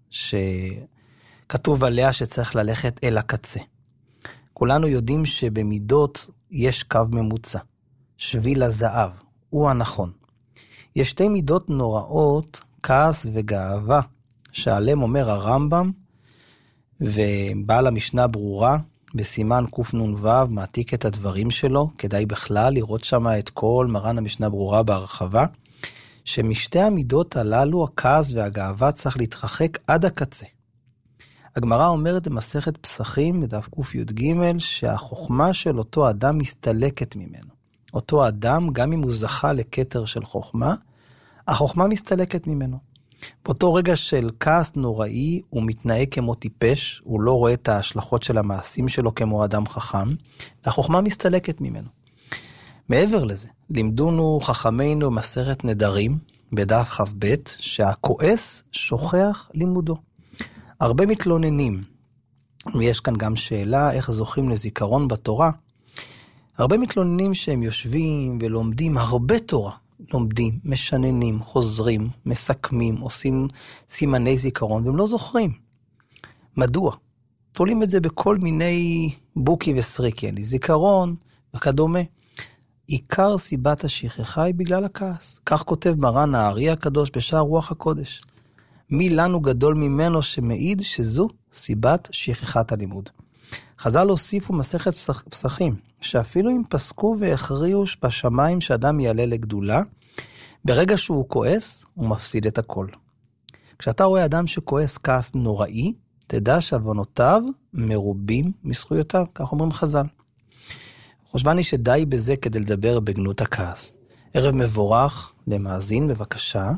שכתוב עליה שצריך ללכת אל הקצה. כולנו יודעים שבמידות יש קו ממוצע, שביל הזהב, הוא הנכון. יש שתי מידות נוראות, כעס וגאווה, שעליהם אומר הרמב"ם, ובעל המשנה ברורה, בסימן קנ"ו, מעתיק את הדברים שלו, כדאי בכלל לראות שם את כל מרן המשנה ברורה בהרחבה, שמשתי המידות הללו, הכעס והגאווה, צריך להתרחק עד הקצה. הגמרא אומרת במסכת פסחים, בדף קי"ג, שהחוכמה של אותו אדם מסתלקת ממנו. אותו אדם, גם אם הוא זכה לכתר של חוכמה, החוכמה מסתלקת ממנו. באותו רגע של כעס נוראי, הוא מתנהג כמו טיפש, הוא לא רואה את ההשלכות של המעשים שלו כמו אדם חכם, והחוכמה מסתלקת ממנו. מעבר לזה, לימדונו חכמינו מסכת נדרים, בדף כ"ב, שהכועס שוכח לימודו. הרבה מתלוננים, ויש כאן גם שאלה איך זוכים לזיכרון בתורה, הרבה מתלוננים שהם יושבים ולומדים הרבה תורה, לומדים, משננים, חוזרים, מסכמים, עושים סימני זיכרון, והם לא זוכרים. מדוע? תולים את זה בכל מיני בוקי וסריקי, זיכרון וכדומה. עיקר סיבת השכחה היא בגלל הכעס. כך כותב מרן הארי הקדוש בשער רוח הקודש. מי לנו גדול ממנו שמעיד שזו סיבת שכחת הלימוד. חז"ל הוסיפו מסכת פסחים, שאפילו אם פסקו והכריעו בשמיים שאדם יעלה לגדולה, ברגע שהוא כועס, הוא מפסיד את הכל. כשאתה רואה אדם שכועס כעס נוראי, תדע שעוונותיו מרובים מזכויותיו, כך אומרים חז"ל. חושבני שדי בזה כדי לדבר בגנות הכעס. ערב מבורך למאזין, בבקשה.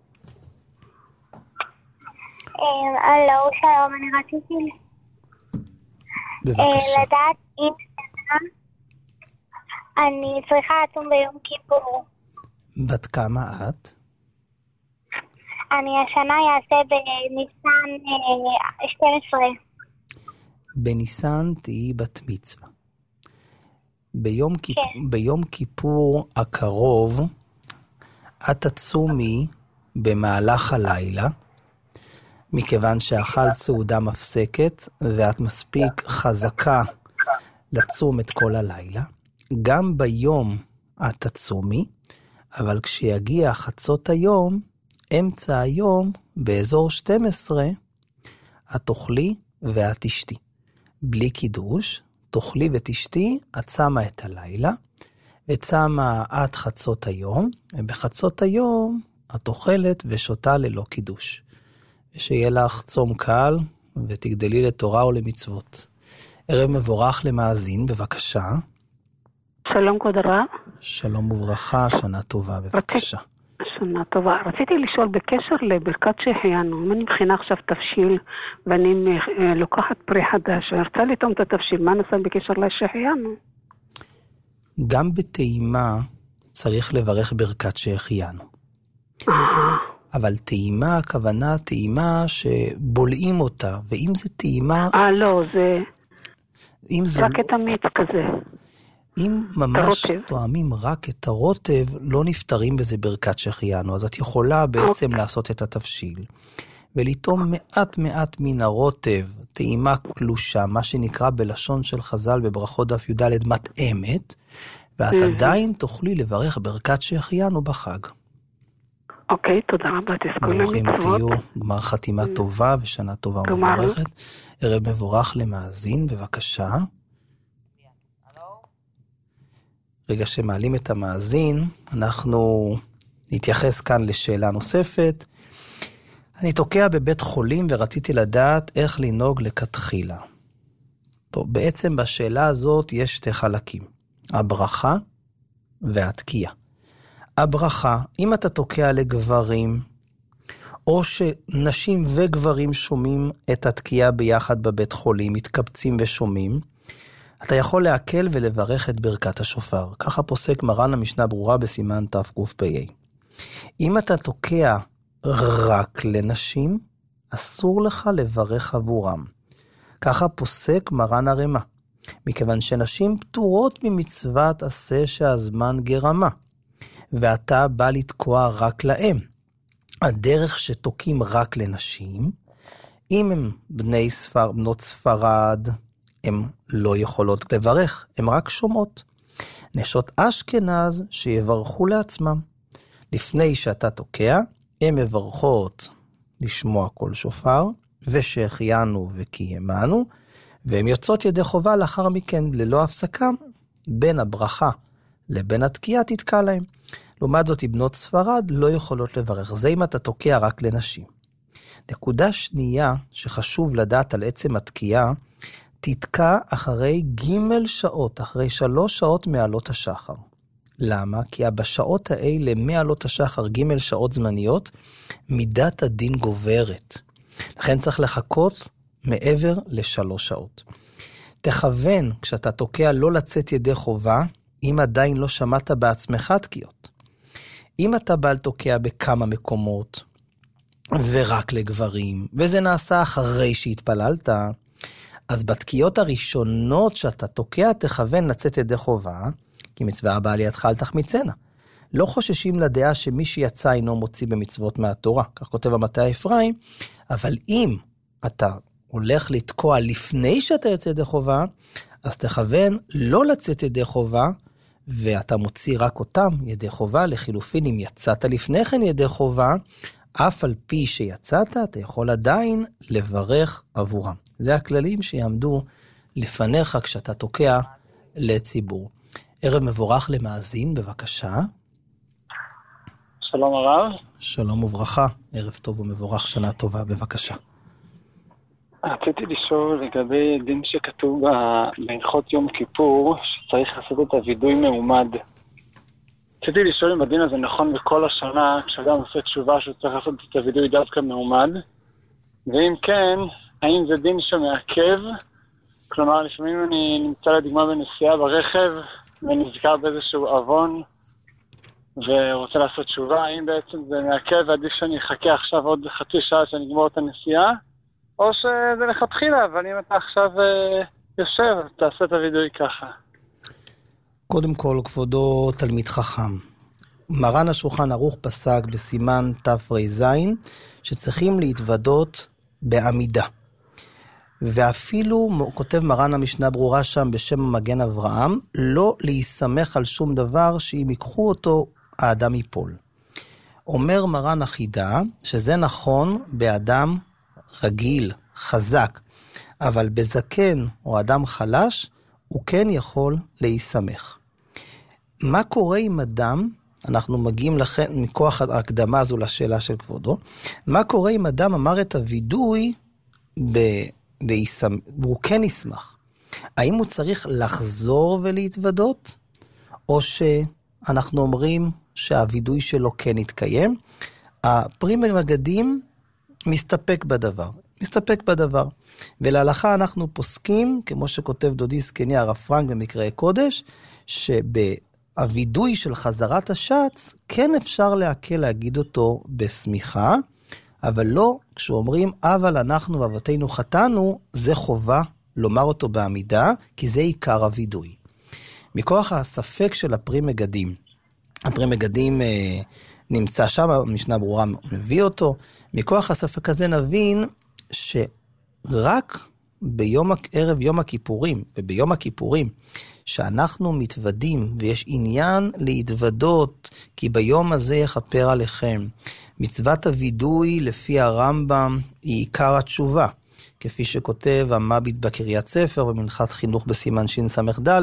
הלו, שלום, אני רציתי בבקשה. לדעת אם אני צריכה לצום ביום כיפור. בת כמה את? אני השנה יעשה בניסן שתים עשרה. בניסן תהי בת מצווה. ביום, כיפ... ביום כיפור הקרוב, את תצומי במהלך הלילה, מכיוון שאכל סעודה מפסקת, ואת מספיק חזקה לצום את כל הלילה. גם ביום את תצומי, אבל כשיגיע חצות היום, אמצע היום, באזור שתים עשרה, את תאכלי ואת תשתי. בלי קידוש, תאכלי ותשתי, את צמה את הלילה, וצמה עד חצות היום, ובחצות היום את אוכלת ושותה ללא קידוש. ושיהיה לך צום קל, ותגדלי לתורה ולמצוות. ערב מבורך למאזין, בבקשה. שלום כבוד הרב. שלום וברכה, שנה טובה, בבקשה. שנה טובה. רציתי לשאול בקשר לברכת שהחיינו, אם אני מכינה עכשיו תבשיל, ואני לוקחת פרי חדש, ורצה לטעום את התבשיל, מה נעשה בקשר לשהחיינו? גם בטעימה צריך לברך ברכת שהחיינו. אבל טעימה, הכוונה טעימה שבולעים אותה, ואם זה טעימה... אה, לא, זה... אם זה... רק את המיץ כזה. אם ממש תואמים רק את הרוטב, לא נפטרים בזה ברכת שהחיינו, אז את יכולה בעצם לעשות את התבשיל, ולטעום מעט מעט מן הרוטב, טעימה קלושה, מה שנקרא בלשון של חז"ל בברכות דף י"ד מתאמת, ואת עדיין תוכלי לברך ברכת שהחיינו בחג. אוקיי, תודה רבה, תזכו ברוכים למצוות. תהיו, גמר חתימה טובה ושנה טובה ומבורכת. ערב מבורך למאזין, בבקשה. רגע שמעלים את המאזין, אנחנו נתייחס כאן לשאלה נוספת. אני תוקע בבית חולים ורציתי לדעת איך לנהוג לכתחילה. טוב, בעצם בשאלה הזאת יש שתי חלקים, הברכה והתקיעה. הברכה, אם אתה תוקע לגברים, או שנשים וגברים שומעים את התקיעה ביחד בבית חולים, מתקבצים ושומעים, אתה יכול להקל ולברך את ברכת השופר. ככה פוסק מרן המשנה ברורה בסימן תקפ"ה. אם אתה תוקע רק לנשים, אסור לך לברך עבורם. ככה פוסק מרן הרמה. מכיוון שנשים פטורות ממצוות עשה שהזמן גרמה. ואתה בא לתקוע רק להם. הדרך שתוקים רק לנשים, אם הם בני ספר, בנות ספרד, הם לא יכולות לברך, הם רק שומעות. נשות אשכנז שיברכו לעצמם. לפני שאתה תוקע, הם מברכות לשמוע כל שופר, ושהחיינו וקיימנו, והם יוצאות ידי חובה לאחר מכן, ללא הפסקה, בין הברכה לבין התקיעה תתקע להם. לעומת זאת, בנות ספרד לא יכולות לברך. זה אם אתה תוקע רק לנשים. נקודה שנייה שחשוב לדעת על עצם התקיעה, תתקע אחרי ג' שעות, אחרי שלוש שעות מעלות השחר. למה? כי בשעות האלה, מעלות השחר, ג' שעות זמניות, מידת הדין גוברת. לכן צריך לחכות מעבר לשלוש שעות. תכוון, כשאתה תוקע לא לצאת ידי חובה, אם עדיין לא שמעת בעצמך תקיעות. אם אתה בעל תוקע בכמה מקומות, ורק לגברים, וזה נעשה אחרי שהתפללת, אז בתקיעות הראשונות שאתה תוקע, תכוון לצאת ידי חובה, כי מצווה הבאה לידך אל תחמיצנה. לא חוששים לדעה שמי שיצא אינו מוציא במצוות מהתורה, כך כותב המטה אפרים, אבל אם אתה הולך לתקוע לפני שאתה יוצא ידי חובה, אז תכוון לא לצאת ידי חובה, ואתה מוציא רק אותם ידי חובה, לחילופין אם יצאת לפני כן ידי חובה, אף על פי שיצאת, אתה יכול עדיין לברך עבורם. זה הכללים שיעמדו לפניך כשאתה תוקע לציבור. ערב מבורך למאזין, בבקשה. שלום הרב. שלום וברכה, ערב טוב ומבורך, שנה טובה, בבקשה. רציתי לשאול לגבי דין שכתוב בהלכות יום כיפור, שצריך לעשות את הווידוי מעומד. רציתי לשאול אם הדין הזה נכון בכל השנה, כשאדם עושה תשובה שהוא צריך לעשות את הווידוי דווקא מעומד, ואם כן, האם זה דין שמעכב? כלומר, לפעמים אני נמצא לדוגמה בנסיעה ברכב, ונזכר באיזשהו אבון, ורוצה לעשות תשובה, האם בעצם זה מעכב, ועדיף שאני אחכה עכשיו עוד חצי שעה שאני אגמור את הנסיעה, או שזה לכתחילה, אבל אם אתה עכשיו אה, יושב, תעשה את הווידוי ככה. קודם כל, כבודו תלמיד חכם. מרן השולחן ערוך פסק בסימן תר"ז, שצריכים להתוודות בעמידה. ואפילו כותב מרן המשנה ברורה שם בשם המגן אברהם, לא להיסמך על שום דבר שאם ייקחו אותו, האדם ייפול. אומר מרן החידה, שזה נכון באדם רגיל, חזק, אבל בזקן או אדם חלש, הוא כן יכול להיסמך. מה קורה עם אדם, אנחנו מגיעים לכן, מכוח ההקדמה הזו לשאלה של כבודו, מה קורה אם אדם אמר את הוידוי ב... להיסמך, והוא כן ישמח? האם הוא צריך לחזור ולהתוודות, או שאנחנו אומרים שהוידוי שלו כן יתקיים? הפרי מגדים מסתפק בדבר, מסתפק בדבר. ולהלכה אנחנו פוסקים, כמו שכותב דודי זקני הרב פרנק במקראי קודש, שבהוידוי של חזרת השץ, כן אפשר להקל להגיד אותו בסמיכה, אבל לא כשאומרים, אבל אנחנו ואבותינו חטאנו, זה חובה לומר אותו בעמידה, כי זה עיקר הוידוי. מכוח הספק של הפרי מגדים, הפרי מגדים אה, נמצא שם, המשנה ברורה מביא אותו, מכוח הספק הזה נבין שרק ביום, ערב יום הכיפורים, וביום הכיפורים, שאנחנו מתוודים, ויש עניין להתוודות, כי ביום הזה יכפר עליכם. מצוות הוידוי לפי הרמב"ם היא עיקר התשובה, כפי שכותב המביט בקריית ספר ומנחת חינוך בסימן שין סמך ד',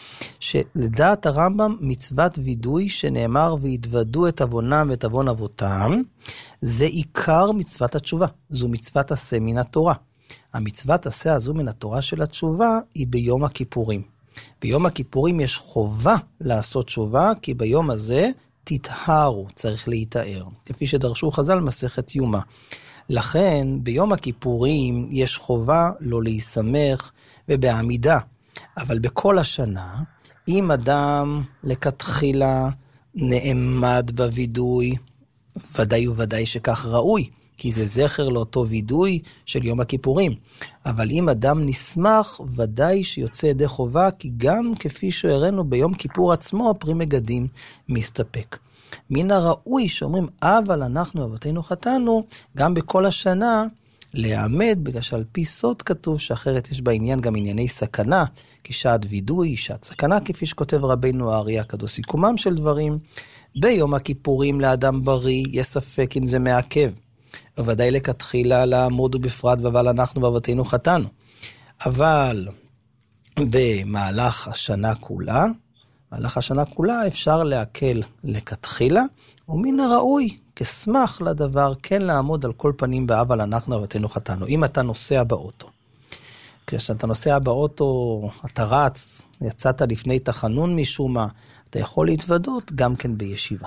שלדעת הרמב"ם מצוות וידוי שנאמר והתוודו את עוונם ואת עוון אבותם, זה עיקר מצוות התשובה, זו מצוות עשה מן התורה. המצוות עשה הזו מן התורה של התשובה היא ביום הכיפורים. ביום הכיפורים יש חובה לעשות תשובה, כי ביום הזה תתהרו, צריך להתאר, כפי שדרשו חז"ל מסכת יומא. לכן ביום הכיפורים יש חובה לא להיסמך ובעמידה, אבל בכל השנה, אם אדם לכתחילה נעמד בוידוי, ודאי וודאי שכך ראוי, כי זה זכר לאותו וידוי של יום הכיפורים. אבל אם אדם נשמח, ודאי שיוצא ידי חובה, כי גם כפי שהראינו ביום כיפור עצמו, פרי מגדים מסתפק. מן הראוי שאומרים, אבל אנחנו אבותינו חטאנו, גם בכל השנה להעמד, בגלל שעל פי סוד כתוב שאחרת יש בעניין גם ענייני סכנה, כי שעת וידוי, שעת סכנה, כפי שכותב רבינו האר"י הקדוש, סיכומם של דברים. ביום הכיפורים לאדם בריא, יש ספק אם זה מעכב. ובוודאי לכתחילה לעמוד ובפרט, אבל אנחנו ואבותינו חטאנו. אבל במהלך השנה כולה, במהלך השנה כולה אפשר להקל לכתחילה, ומן הראוי, כשמח לדבר, כן לעמוד על כל פנים באבל אנחנו ואבותינו חטאנו. אם אתה נוסע באוטו, כשאתה נוסע באוטו, אתה רץ, יצאת לפני תחנון משום מה, אתה יכול להתוודות גם כן בישיבה.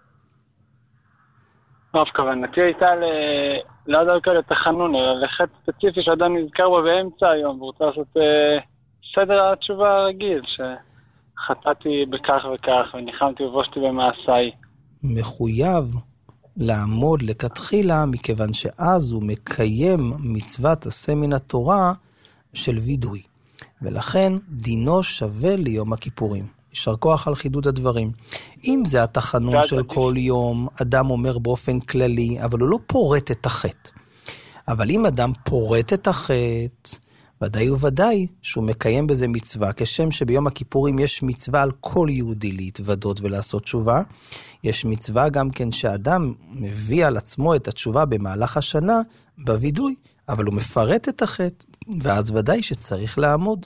טוב, כוונתי הייתה לא דווקא לתחנון, אלא לחטא ספציפי שאדם נזכר בו באמצע היום, ורוצה לעשות אה, סדר התשובה הרגיל, שחטאתי בכך וכך, וניחמתי ובושתי במעשיי. מחויב לעמוד לכתחילה, מכיוון שאז הוא מקיים מצוות עשה מן התורה של וידוי. ולכן דינו שווה ליום הכיפורים. ישר כוח על חידוד הדברים. אם זה התחנון של כל יום, אדם אומר באופן כללי, אבל הוא לא פורט את החטא. אבל אם אדם פורט את החטא, ודאי וודאי שהוא מקיים בזה מצווה, כשם שביום הכיפורים יש מצווה על כל יהודי להתוודות ולעשות תשובה, יש מצווה גם כן שאדם מביא על עצמו את התשובה במהלך השנה בוידוי, אבל הוא מפרט את החטא, ואז ודאי שצריך לעמוד.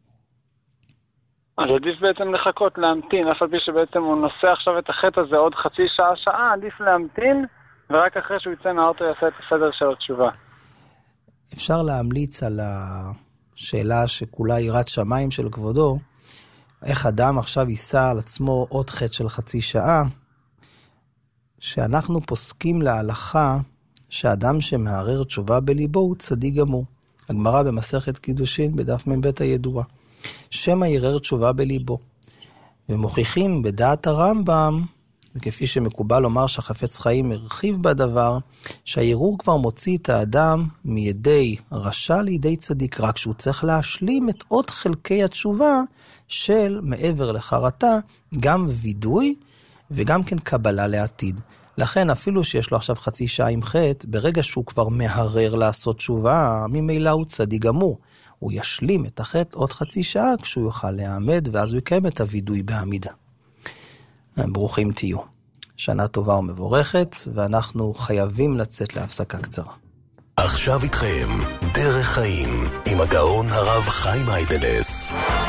אז עדיף בעצם לחכות, להמתין, אף על פי שבעצם הוא נושא עכשיו את החטא הזה עוד חצי שעה, שעה, עדיף להמתין, ורק אחרי שהוא יצא מהאוטו יעשה את הסדר של התשובה. אפשר להמליץ על השאלה שכולה יראת שמיים של כבודו, איך אדם עכשיו יישא על עצמו עוד חטא של חצי שעה, שאנחנו פוסקים להלכה שאדם שמערער תשובה בליבו הוא צדיק גמור. הגמרא במסכת קידושין בדף מ"ב הידוע. שמא ירער תשובה בליבו. ומוכיחים בדעת הרמב"ם וכפי שמקובל לומר שהחפץ חיים הרחיב בדבר, שהערעור כבר מוציא את האדם מידי רשע לידי צדיק, רק שהוא צריך להשלים את עוד חלקי התשובה של מעבר לחרטה, גם וידוי וגם כן קבלה לעתיד. לכן אפילו שיש לו עכשיו חצי שעה עם חטא, ברגע שהוא כבר מהרר לעשות תשובה, ממילא הוא צדיק גמור. הוא ישלים את החטא עוד חצי שעה כשהוא יוכל להעמד, ואז הוא יקיים את הוידוי בעמידה. ברוכים תהיו. שנה טובה ומבורכת, ואנחנו חייבים לצאת להפסקה קצרה. עכשיו איתכם, דרך חיים, עם הגאון הרב חיים היידלס.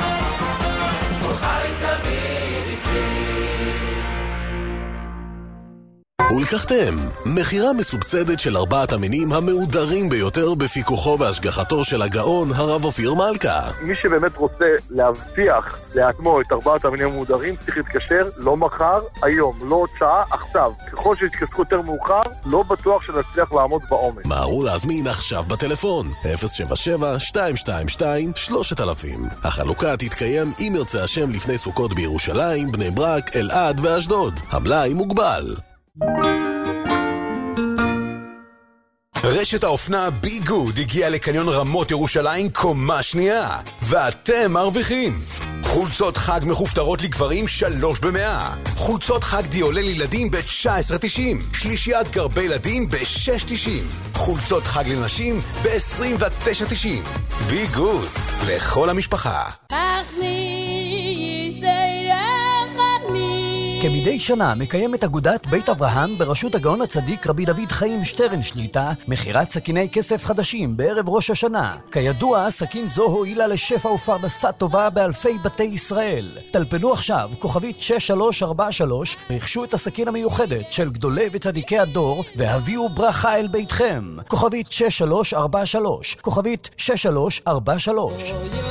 ולקחתם, מחירה מסובסדת של ארבעת המינים המעודרים ביותר בפיקוחו והשגחתו של הגאון הרב אופיר מלכה. מי שבאמת רוצה להבטיח לעצמו את ארבעת המינים המעודרים, צריך להתקשר לא מחר, היום, לא עוד שעה, עכשיו. ככל שיתקשרו יותר מאוחר, לא בטוח שנצליח לעמוד בעומס. מהרו להזמין עכשיו בטלפון, אפס שבע שבע שתיים שתיים שתיים שלושת אלפים. החלוקה תתקיים אם ירצה השם לפני סוכות בירושלים, בני ברק, אלעד ואשדוד. המלאי מוגבל. רשת האופנה בי גוד הגיעה לקניון רמות ירושלים קומה שנייה, ואתם מרוויחים חולצות חג מחופתרות לגברים שלוש במאה, חולצות חג דיולה לילדים ב-תשע עשרה תשעים, שלישיית גרבי ילדים ב-שש תשעים, חולצות חג לנשים ב-עשרים ותשע תשעים. בי גוד, לכל המשפחה. כמדי שנה מקיימת אגודת בית אברהם בראשות הגאון הצדיק רבי דוד חיים שטרן שליטה מחירת סכיני כסף חדשים בערב ראש השנה. כידוע, סכין זו הועילה לשפע ופרנסה טובה באלפי בתי ישראל. טלפנו עכשיו כוכבית שש שלוש ארבע שלוש, רכשו את הסכין המיוחדת של גדולי וצדיקי הדור והביאו ברכה אל ביתכם. כוכבית שש שלוש ארבע שלוש, כוכבית שש שלוש ארבע שלוש.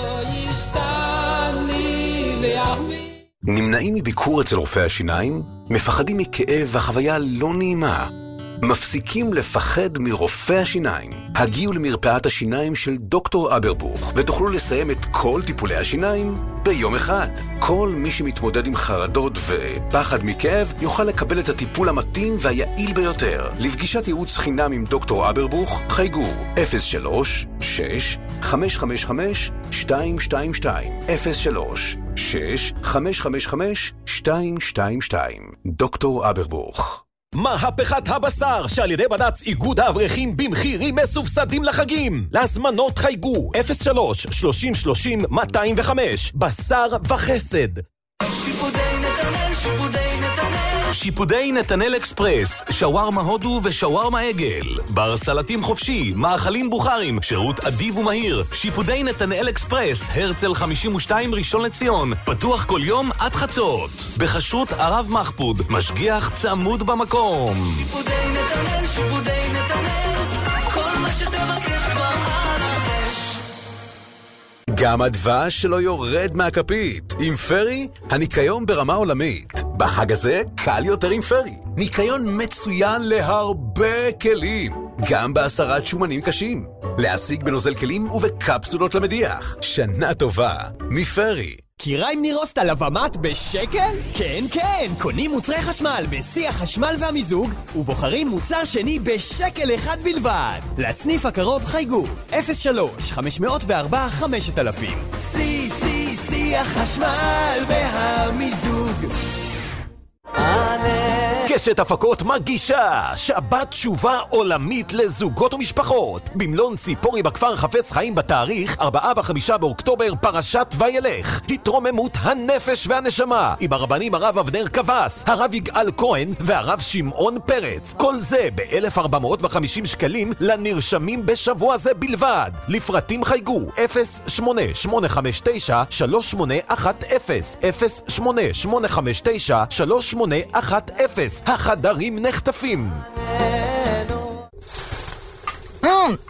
נמנעים מביקור אצל רופא השיניים? מפחדים מכאב והחוויה לא נעימה? מפסיקים לפחד מרופא השיניים? הגיעו למרפאת השיניים של דוקטור אברבוך ותוכלו לסיים את כל טיפולי השיניים ביום אחד. כל מי שמתמודד עם חרדות ופחד מכאב יוכל לקבל את הטיפול המתאים והיעיל ביותר. לפגישת ייעוץ חינם עם דוקטור אברבוך חייגו אפס שלוש שש חמש חמש חמש שתיים שתיים שתיים אפס שלוש שש חמש חמש חמש שתיים שתיים שתיים. דוקטור אברבוך. מהפכת הבשר שעל ידי בד"ץ איגוד האברכים במחירים מסובסדים לחגים. להזמנות חייגו אפס שלוש שלושים שלושים מאתיים וחמש. בשר וחסד. שיפודי נתנאל, שיפודי נתנאל. שיפודי נתנאל אקספרס, שווארמה הודו ושווארמה עגל. בר סלטים חופשי, מאכלים בוכרים, שירות אדיב ומהיר. שיפודי נתנאל אקספרס, הרצל חמישים ושתיים ראשון לציון. פתוח כל יום עד חצות. בחשרות הרב מחפוד, משגיח צמוד במקום. שיפודי נתנאל, שיפודי נתנאל. כל מה שתבקש כבר על הרש. גם הדבש שלא יורד מהכפית. עם פרי, הניקיון ברמה עולמית. בחג הזה קל יותר עם פרי. ניקיון מצוין להרבה כלים. גם בהסרת שומנים קשים. להשיג בנוזל כלים ובקפסולות למדיח. שנה טובה. מפרי. קיריים נירוסט על הבמת בשקל? כן, כן! קונים מוצרי חשמל בשיא החשמל והמיזוג ובוחרים מוצר שני בשקל אחד בלבד. לסניף הקרוב חייגו אפס שלוש חמש מאות וארבע חמשת אלפים. שיא, שיא, שיא החשמל והמיזוג. קשת הפקות מגישה שבת תשובה עולמית לזוגות ומשפחות במלון ציפורי בכפר חפץ חיים בתאריך ארבעה וחמישה באוקטובר. פרשת וילך, התרוממות הנפש והנשמה עם הרבנים הרב אבנר קבס, הרב יגאל כהן והרב שמעון פרץ. כל זה ב-אלף ארבע מאות וחמישים שקלים לנרשמים בשבוע זה בלבד. לפרטים חייגו אפס שמונה שמונה חמש תשע שלוש שמונה אחת אפס אפס שמונה שמונה חמש תשע שלוש שמונה אחת אפס. החדרים נחטפים.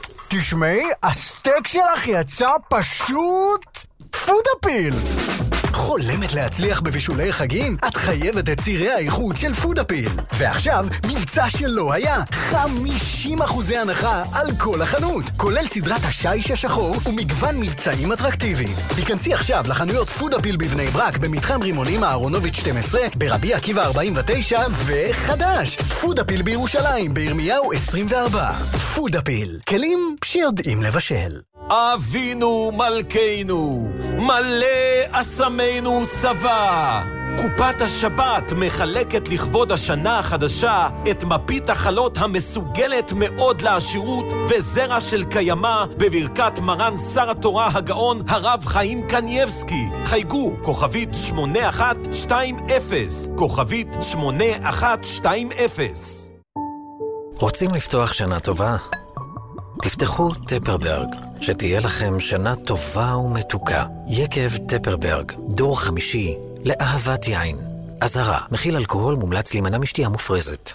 תשמעי, הסטייק שלך יצא פשוט פודאפיל. חולמת להצליח בבישולי חגים? את חייבת את צירי האיכות של פודאפיל. ועכשיו, מבצע שלא היה, חמישים אחוזי הנחה על כל החנות, כולל סדרת השיש השחור ומגוון מבצעים אטרקטיביים. תיכנסי עכשיו לחנויות פודאפיל בבני ברק, במתחם רימונים אהרונוביץ' שתים עשרה, ברבי עקיבא ארבעים ותשע, וחדש, פודאפיל בירושלים, בירמיהו עשרים וארבע. פודאפיל, כלים שיודעים לבשל. אבינו מלכנו, מלא אסמנו סבא. קופת השבת מחלקת לכבוד השנה החדשה את מפית החלות המסוגלת מאוד לעשירות וזרע של קיימה בברכת מרן שר התורה הגאון הרב חיים קנייבסקי. חייגו כוכבית שמונה אחת שתיים אפס, כוכבית שמונה אחת שתיים אפס. רוצים לפתוח שנה טובה? תפתחו טפרברג, שתהיה לכם שנה טובה ומתוקה. יקב טפרברג, דור חמישי לאהבת יין. אזהרה, מכיל אלכוהול, מומלץ להימנע משתייה מופרזת.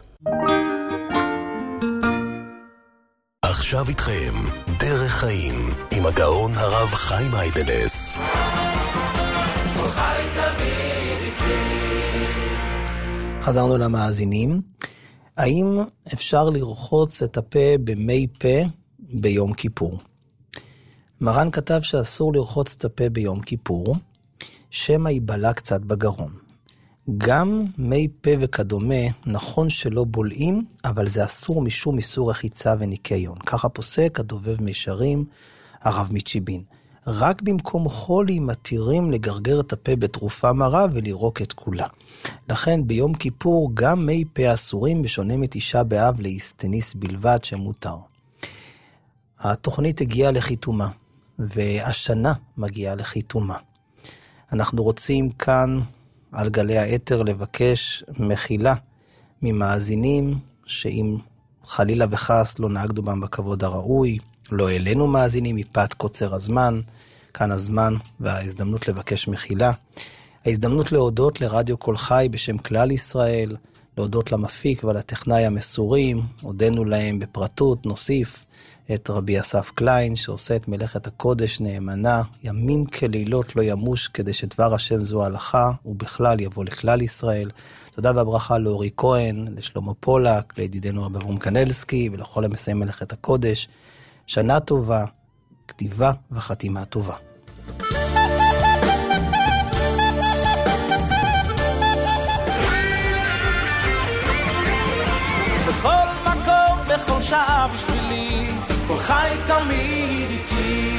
עכשיו איתכם, דרך חיים, עם הגאון הרב חיים היידלס. חזרנו למאזינים. האם אפשר לרחוץ את הפה במי פה ביום כיפור? מרן כתב שאסור לרחוץ את הפה ביום כיפור, שמא ייבלע קצת בגרון. גם מי פה וכדומה, נכון שלא בולעים, אבל זה אסור משום איסור רחיצה וניקיון. ככה פוסק הדובב מישרים, הרב מצ'יבין. רק במקום חולי מתירים לגרגר את הפה בתרופה מרה ולירוק את כולה. לכן ביום כיפור גם מי פה אסורים, בשונה מתשעה באב להסטניס בלבד שמותר. התוכנית הגיעה לחיתומה, והשנה מגיעה לחיתומה. אנחנו רוצים כאן על גלי האתר לבקש מחילה ממאזינים, שאם חלילה וחס לא נהגנו בהם בכבוד הראוי, לא אלינו מאזינים מפאת קוצר הזמן, כאן הזמן וההזדמנות לבקש מחילה. ההזדמנות להודות לרדיו כל חי בשם כלל ישראל, להודות למפיק ולטכנאי המסורים, הודנו להם בפרטות, נוסיף את רבי אסף קליין, שעושה את מלאכת הקודש נאמנה, ימים כלילות לא ימוש, כדי שדבר השם זו הלכה, ובכלל יבוא לכלל ישראל. תודה והברכה לאורי כהן, לשלמה פולק, לידידנו רב אברום קנלסקי, ולכל המסיים מלאכת הקודש. שנה טובה, כתיבה וחתימה טובה. בכל מקום, בכל שעה בשבילי, כל חי תמיד איתי.